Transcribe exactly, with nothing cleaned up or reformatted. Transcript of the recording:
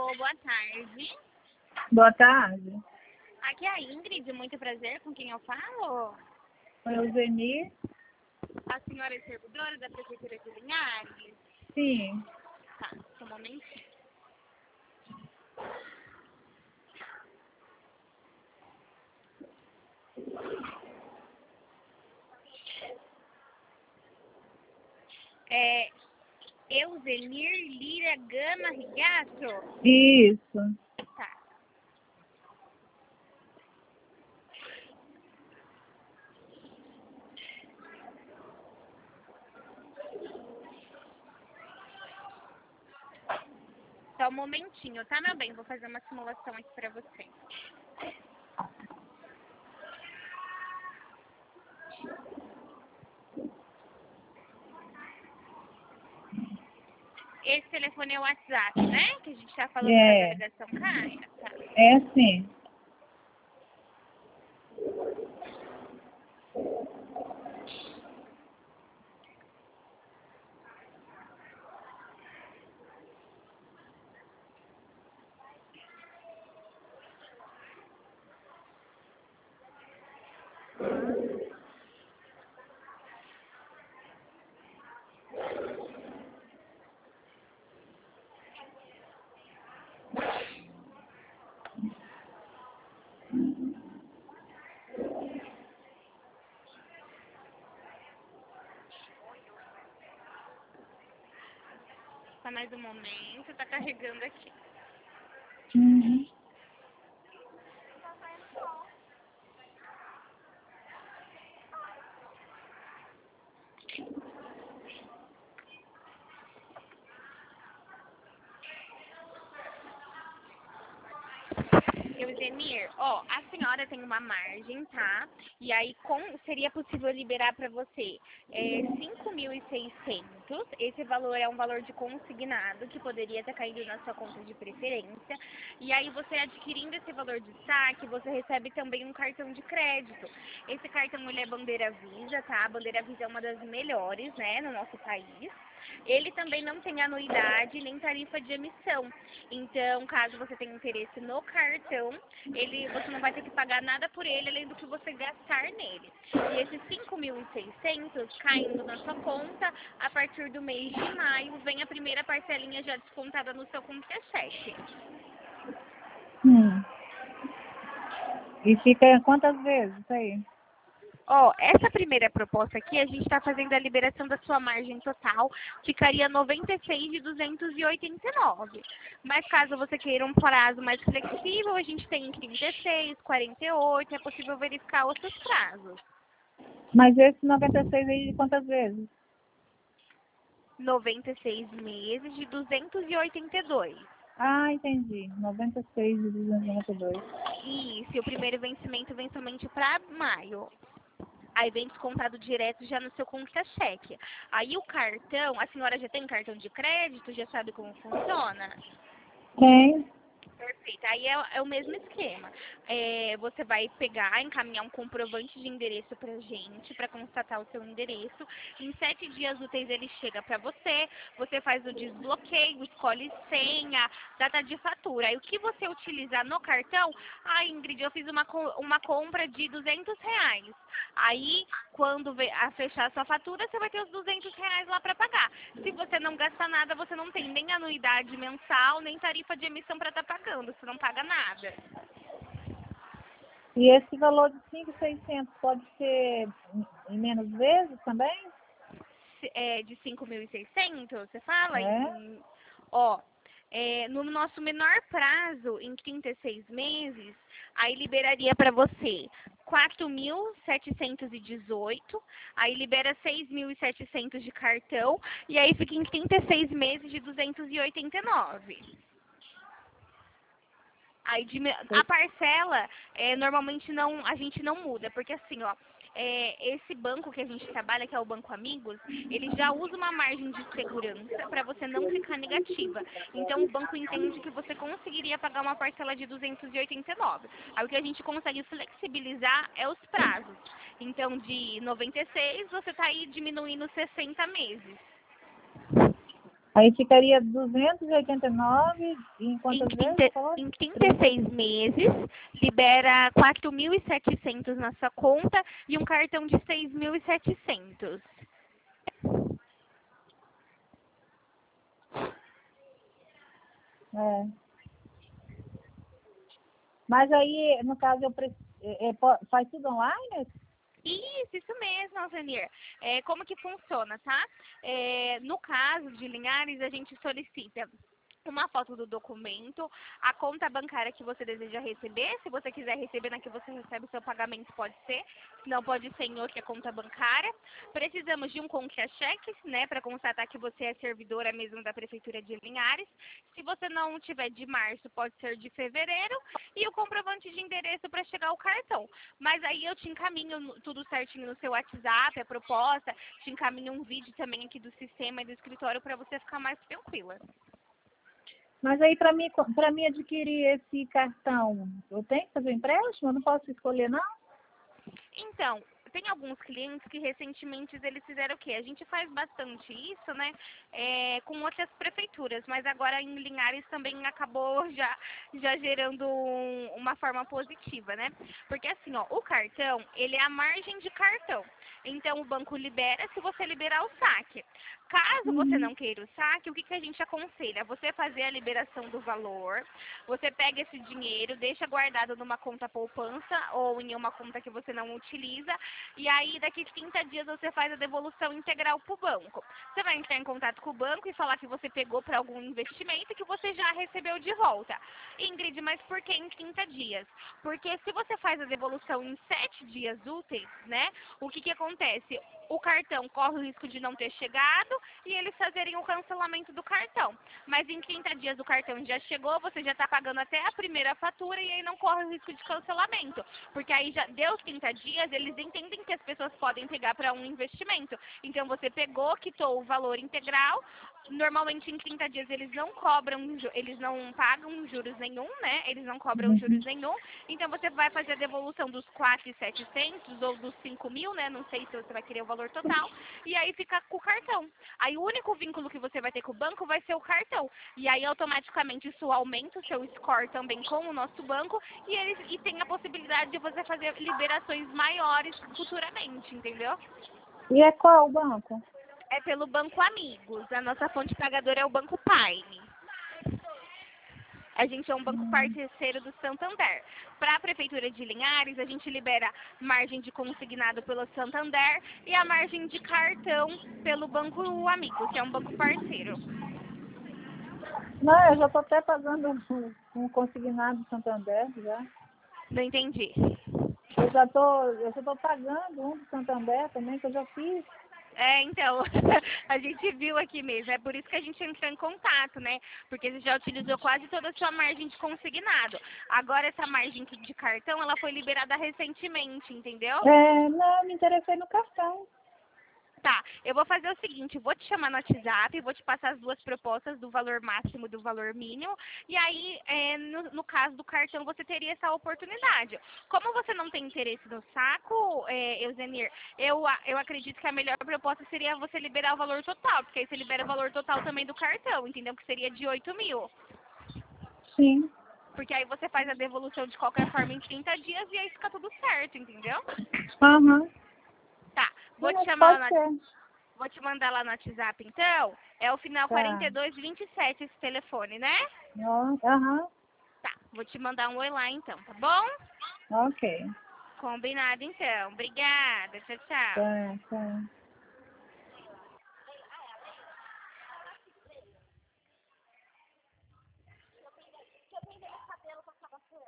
Alô, boa tarde. Boa tarde. Aqui é a Ingrid, muito prazer, com quem eu falo? Oi, Eugenie. A senhora é servidora da Prefeitura de Linhares? Sim. Tá, só um momentinho. É Euzenir Lira Gama Rigato? Isso. Tá. Só um momentinho, tá, meu bem? Vou fazer uma simulação aqui pra você. Esse telefone é o WhatsApp, né? Que a gente tá falando É. da delegação Caia. Tá. É sim. Só mais um momento, tá carregando aqui. Uhum. Eugenir, ó, a senhora tem uma margem, tá? E aí com, seria possível liberar para você é, cinco mil e seiscentos. Esse valor é um valor de consignado que poderia ter caído na sua conta de preferência. E aí você adquirindo esse valor de saque, você recebe também um cartão de crédito. Esse cartão ele é bandeira Visa, tá? A bandeira Visa é uma das melhores, né, no nosso país. Ele também não tem anuidade nem tarifa de emissão. Então, caso você tenha interesse no cartão, ele, você não vai ter que pagar nada por ele, além do que você gastar nele. E esses cinco mil e seiscentos caindo na sua conta, a partir do mês de maio, vem a primeira parcelinha já descontada no seu contra-cheque. Hum. E fica quantas vezes isso aí? Ó, essa primeira proposta aqui, a gente está fazendo a liberação da sua margem total, ficaria noventa e seis mil duzentos e oitenta e nove. Mas caso você queira um prazo mais flexível, a gente tem trinta e seis, quarenta e oito, é possível verificar outros prazos. Mas esse noventa e seis aí de quantas vezes? noventa e seis meses de duzentos e oitenta e dois. Ah, entendi. noventa e seis de duzentos e noventa e dois. Isso, e o primeiro vencimento vem somente para maio. Aí vem descontado direto já no seu contra-cheque. Aí o cartão, a senhora já tem cartão de crédito? Já sabe como funciona? Tem. Perfeito. Aí é, é o mesmo esquema. É, você vai pegar, encaminhar um comprovante de endereço pra gente, para constatar o seu endereço. Em sete dias úteis ele chega para você, você faz o desbloqueio, escolhe senha, data de fatura. Aí o que você utilizar no cartão, ah, Ingrid, eu fiz uma, co- uma compra de duzentos reais. Aí, quando ve- a fechar a sua fatura, você vai ter os duzentos reais lá para pagar. Se você não gasta nada, você não tem nem anuidade mensal, nem tarifa de emissão para estar pagando. Você não paga nada. E esse valor de cinco mil e seiscentos pode ser em em menos vezes também? Se- É, de cinco mil e seiscentos, você fala? Em, É? em- ó, é, no nosso menor prazo, em trinta e seis meses, aí liberaria para você quatro mil setecentos e dezoito, aí libera seis mil e setecentos de cartão, e aí fica em trinta e seis meses de duzentos e oitenta e nove. Aí dimi- a parcela, é, normalmente não, a gente não muda, porque assim, ó, é, esse banco que a gente trabalha, que é o Banco Amigos, ele já usa uma margem de segurança para você não ficar negativa. Então o banco entende que você conseguiria pagar uma parcela de duzentos e oitenta e nove. Aí o que a gente consegue flexibilizar é os prazos. Então de noventa e seis, você está aí diminuindo sessenta meses. Aí ficaria duzentos e oitenta e nove em Em, quantas vezes? trinta, Falou? em trinta e seis meses, libera quatro mil e setecentos na sua conta e um cartão de seis mil e setecentos. É. Mas aí, no caso, eu preciso, é, é, po- faz tudo online? Isso, isso mesmo, Alzenir. É, como que funciona, tá? É, no caso de Linhares, a gente solicita uma foto do documento, a conta bancária que você deseja receber. Se você quiser receber na que você recebe o seu pagamento, pode ser. Senão pode ser em outra conta bancária. Precisamos de um contra-cheque, né, para constatar que você é servidora mesmo da Prefeitura de Linhares. Se você não tiver de março, pode ser de fevereiro. E o comprovante de endereço para chegar o cartão. Mas aí eu te encaminho no- tudo certinho no seu WhatsApp, a proposta. Te encaminho um vídeo também aqui do sistema e do escritório para você ficar mais tranquila. Mas aí, para mim, para mim adquirir esse cartão, eu tenho que fazer empréstimo? Eu não posso escolher, não? Então, tem alguns clientes que recentemente eles fizeram o quê? A gente faz bastante isso, né? É, com outras prefeituras, mas agora em Linhares também acabou já, já gerando um- uma forma positiva, né? Porque assim, ó, o cartão, ele é a margem de cartão. Então o banco libera se você liberar o saque. Caso você Uhum. não queira o saque, o que, que a gente aconselha? Você fazer a liberação do valor, você pega esse dinheiro, deixa guardado numa conta poupança ou em uma conta que você não utiliza, e aí daqui trinta dias você faz a devolução integral para o banco. Você vai entrar em contato com o banco e falar que você pegou para algum investimento e que você já recebeu de volta. Ingrid, mas por que em trinta dias? Porque se você faz a devolução em sete dias úteis, né, o que, que acontece? O cartão corre o risco de não ter chegado e eles fazerem o cancelamento do cartão. Mas em trinta dias o cartão já chegou, você já está pagando até a primeira fatura e aí não corre o risco de cancelamento. Porque aí já deu trinta dias, eles entendem que as pessoas podem pegar para um investimento. Então você pegou, quitou o valor integral. Normalmente em trinta dias eles não cobram, ju- eles não pagam juros nenhum, né? Eles não cobram juros Uhum. nenhum. Então você vai fazer a devolução dos quatro mil e setecentos ou dos cinco mil, né? Não sei se você vai querer o valor total. E aí fica com o cartão. Aí o único vínculo que você vai ter com o banco vai ser o cartão. E aí automaticamente isso aumenta o seu score também com o nosso banco e, eles, e tem a possibilidade de você fazer liberações maiores futuramente, entendeu? E é qual o banco? É pelo Banco Amigos. A nossa fonte pagadora é o Banco Paine. A gente é um banco Hum. parceiro do Santander. Para a Prefeitura de Linhares, a gente libera margem de consignado pelo Santander e a margem de cartão pelo Banco Amigos, que é um banco parceiro. Não, eu já estou até pagando um, um consignado do Santander já. Não entendi. Eu já estou, eu já estou pagando um do Santander também, que eu já fiz. É, então, a gente viu aqui mesmo. É por isso que a gente entrou em contato, né? Porque você já utilizou quase toda a sua margem de consignado. Agora, essa margem de cartão, ela foi liberada recentemente, entendeu? É, não, me interessei no cartão. Tá, eu vou fazer o seguinte, vou te chamar no WhatsApp, vou te passar as duas propostas do valor máximo e do valor mínimo, e aí, é, no, no caso do cartão, você teria essa oportunidade. Como você não tem interesse no saco, é, Euzenir, eu, a- eu acredito que a melhor proposta seria você liberar o valor total, porque aí você libera o valor total também do cartão, entendeu? Que seria de oito mil. Sim. Porque aí você faz a devolução de qualquer forma em trinta dias e aí fica tudo certo, entendeu? Aham. Tá, vou te É, chamar pode lá ser. Vou te mandar lá no WhatsApp, então. É o final Tá. quarenta e dois vinte e sete esse telefone, né? Ó, aham. Tá, vou te mandar um oi lá, então, tá bom? Ok. Combinado, então. Obrigada. Tchau, tchau. Tá, tá.